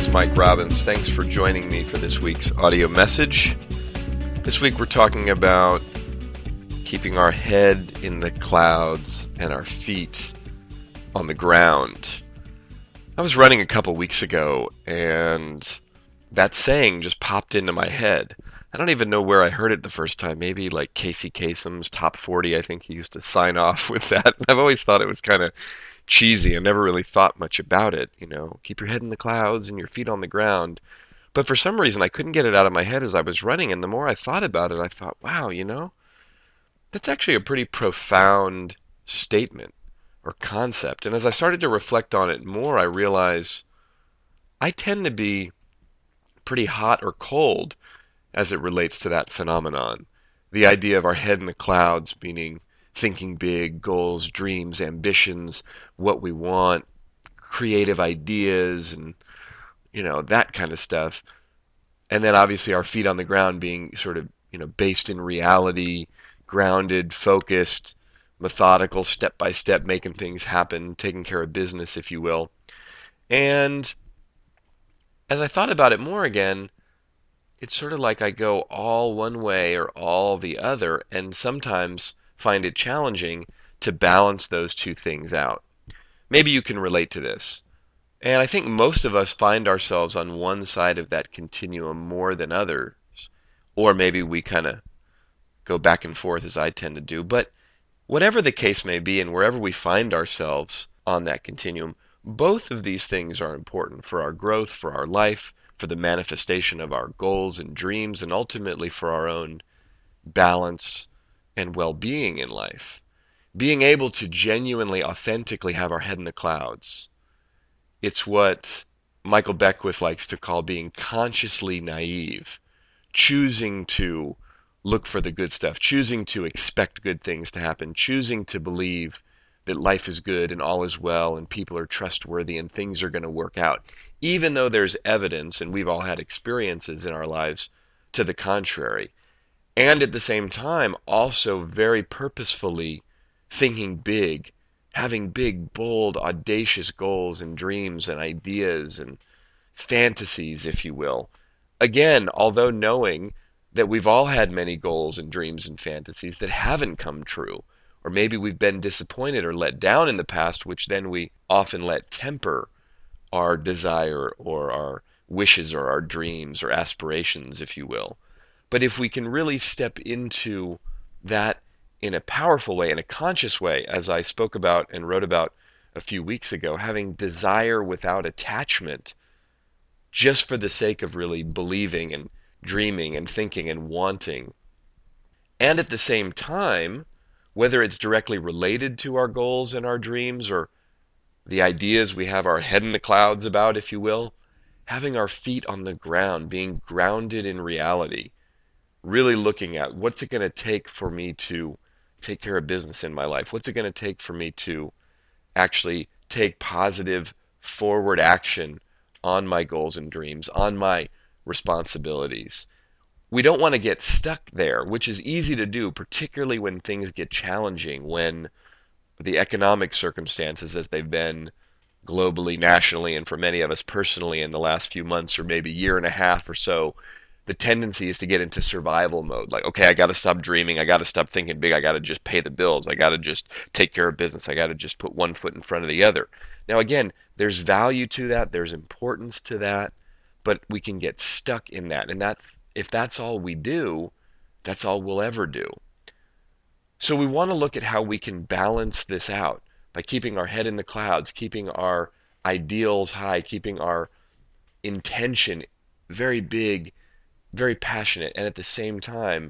is Mike Robbins. Thanks for joining me for this week's audio message. This week we're talking about keeping our head in the clouds and our feet on the ground. I was running a couple weeks ago and that saying just popped into my head. I don't even know where I heard it the first time. Maybe like Casey Kasem's Top 40. I think he used to sign off with that. I've always thought it was kind of cheesy. I never really thought much about it. Keep your head in the clouds and your feet on the ground. But for some reason, I couldn't get it out of my head as I was running. And the more I thought about it, I thought, wow, that's actually a pretty profound statement or concept. And as I started to reflect on it more, I realized I tend to be pretty hot or cold as it relates to that phenomenon. The idea of our head in the clouds, meaning thinking big, goals, dreams, ambitions, what we want, creative ideas, and that kind of stuff. And then obviously our feet on the ground being sort of, based in reality, grounded, focused, methodical, step by step, making things happen, taking care of business, if you will. And as I thought about it more again, it's sort of like I go all one way or all the other, and sometimes find it challenging to balance those two things out. Maybe you can relate to this. And I think most of us find ourselves on one side of that continuum more than others. Or maybe we kind of go back and forth as I tend to do. But whatever the case may be and wherever we find ourselves on that continuum, both of these things are important for our growth, for our life, for the manifestation of our goals and dreams, and ultimately for our own balance and well-being in life. Being able to genuinely, authentically have our head in the clouds. It's what Michael Beckwith likes to call being consciously naive. Choosing to look for the good stuff. Choosing to expect good things to happen. Choosing to believe that life is good and all is well and people are trustworthy and things are going to work out. Even though there's evidence, and we've all had experiences in our lives to the contrary. And at the same time, also very purposefully thinking big, having big, bold, audacious goals and dreams and ideas and fantasies, if you will. Again, although knowing that we've all had many goals and dreams and fantasies that haven't come true, or maybe we've been disappointed or let down in the past, which then we often let temper our desire or our wishes or our dreams or aspirations, if you will. But if we can really step into that in a powerful way, in a conscious way, as I spoke about and wrote about a few weeks ago, having desire without attachment, just for the sake of really believing and dreaming and thinking and wanting. And at the same time, whether it's directly related to our goals and our dreams or the ideas we have our head in the clouds about, if you will, having our feet on the ground, being grounded in reality, really looking at what's it going to take for me to take care of business in my life? What's it going to take for me to actually take positive forward action on my goals and dreams, on my responsibilities? We don't want to get stuck there, which is easy to do, particularly when things get challenging, when the economic circumstances as they've been globally, nationally, and for many of us personally in the last few months or maybe year and a half or so, the tendency is to get into survival mode. Like, okay, I got to stop dreaming. I got to stop thinking big. I got to just pay the bills. I got to just take care of business. I got to just put one foot in front of the other. Now, again, there's value to that. There's importance to that. But we can get stuck in that. And if that's all we do, that's all we'll ever do. So we want to look at how we can balance this out by keeping our head in the clouds, keeping our ideals high, keeping our intention very big, very passionate, and at the same time,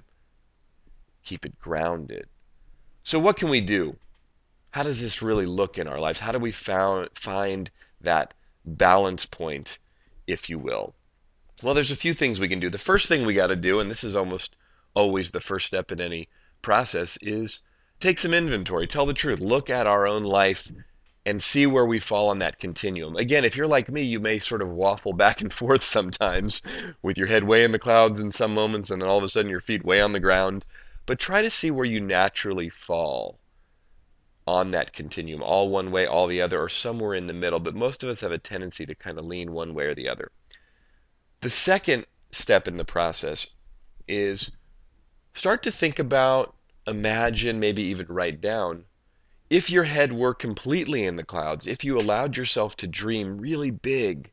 keep it grounded. So what can we do? How does this really look in our lives? How do we find that balance point, if you will? Well, there's a few things we can do. The first thing we got to do, and this is almost always the first step in any process, is take some inventory. Tell the truth. Look at our own life and see where we fall on that continuum. Again, if you're like me, you may sort of waffle back and forth sometimes with your head way in the clouds in some moments and then all of a sudden your feet way on the ground. But try to see where you naturally fall on that continuum, all one way, all the other, or somewhere in the middle. But most of us have a tendency to kind of lean one way or the other. The second step in the process is start to think about, imagine, maybe even write down, if your head were completely in the clouds, if you allowed yourself to dream really big,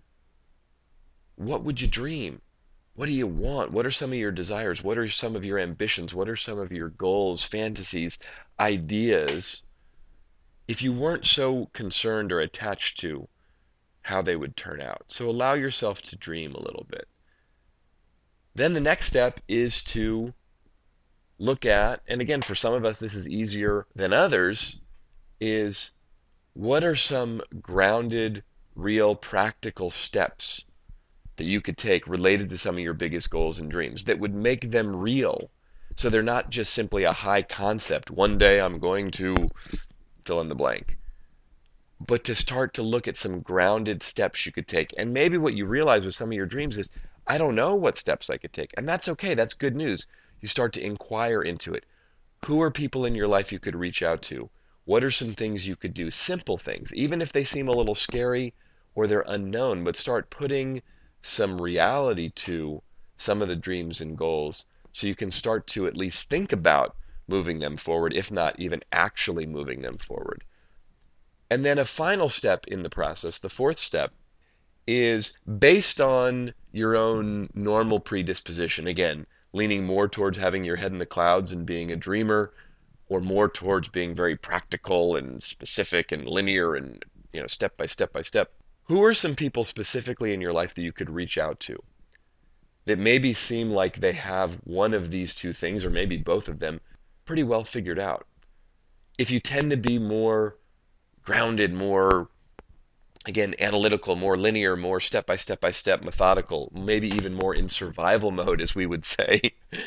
what would you dream? What do you want? What are some of your desires? What are some of your ambitions? What are some of your goals, fantasies, ideas? If you weren't so concerned or attached to how they would turn out. So allow yourself to dream a little bit. Then the next step is to look at, and again, for some of us this is easier than others, is what are some grounded, real, practical steps that you could take related to some of your biggest goals and dreams that would make them real, so they're not just simply a high concept, one day I'm going to fill in the blank, but to start to look at some grounded steps you could take. And maybe what you realize with some of your dreams is, I don't know what steps I could take, and that's okay, that's good news. You start to inquire into it. Who are people in your life you could reach out to? What are some things you could do? Simple things, even if they seem a little scary or they're unknown, but start putting some reality to some of the dreams and goals so you can start to at least think about moving them forward, if not even actually moving them forward. And then a final step in the process, the fourth step, is based on your own normal predisposition. Again, leaning more towards having your head in the clouds and being a dreamer, or more towards being very practical and specific and linear and step by step by step. Who are some people specifically in your life that you could reach out to that maybe seem like they have one of these two things, or maybe both of them, pretty well figured out? If you tend to be more grounded, more, again, analytical, more linear, more step by step by step, methodical, maybe even more in survival mode, as we would say,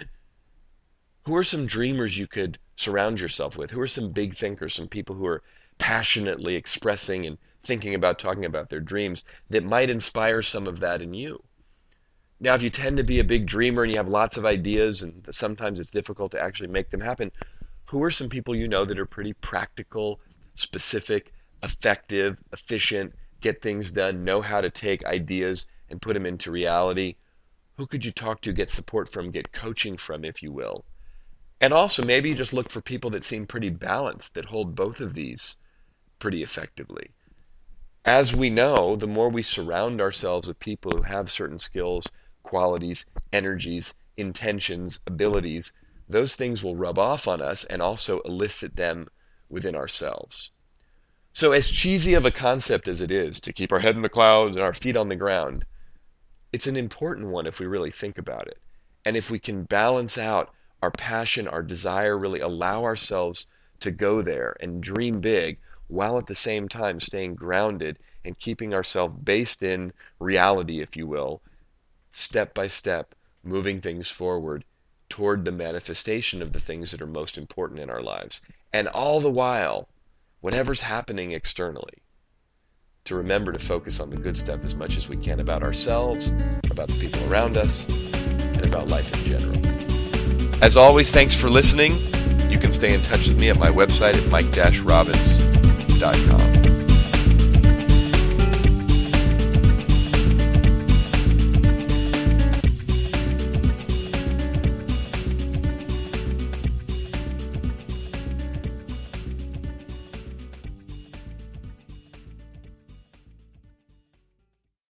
who are some dreamers you could surround yourself with? Who are some big thinkers, some people who are passionately expressing and thinking about, talking about their dreams that might inspire some of that in you? Now, if you tend to be a big dreamer and you have lots of ideas and sometimes it's difficult to actually make them happen, who are some people you know that are pretty practical, specific, effective, efficient, get things done, know how to take ideas and put them into reality? Who could you talk to, get support from, get coaching from, if you will? And also maybe you just look for people that seem pretty balanced, that hold both of these pretty effectively. As we know, the more we surround ourselves with people who have certain skills, qualities, energies, intentions, abilities, those things will rub off on us and also elicit them within ourselves. So as cheesy of a concept as it is to keep our head in the clouds and our feet on the ground, it's an important one if we really think about it. And if we can balance out our passion, our desire, really allow ourselves to go there and dream big, while at the same time staying grounded and keeping ourselves based in reality, if you will, step by step, moving things forward toward the manifestation of the things that are most important in our lives. And all the while, whatever's happening externally, to remember to focus on the good stuff as much as we can about ourselves, about the people around us, and about life in general. As always, thanks for listening. You can stay in touch with me at my website at mike-robbins.com.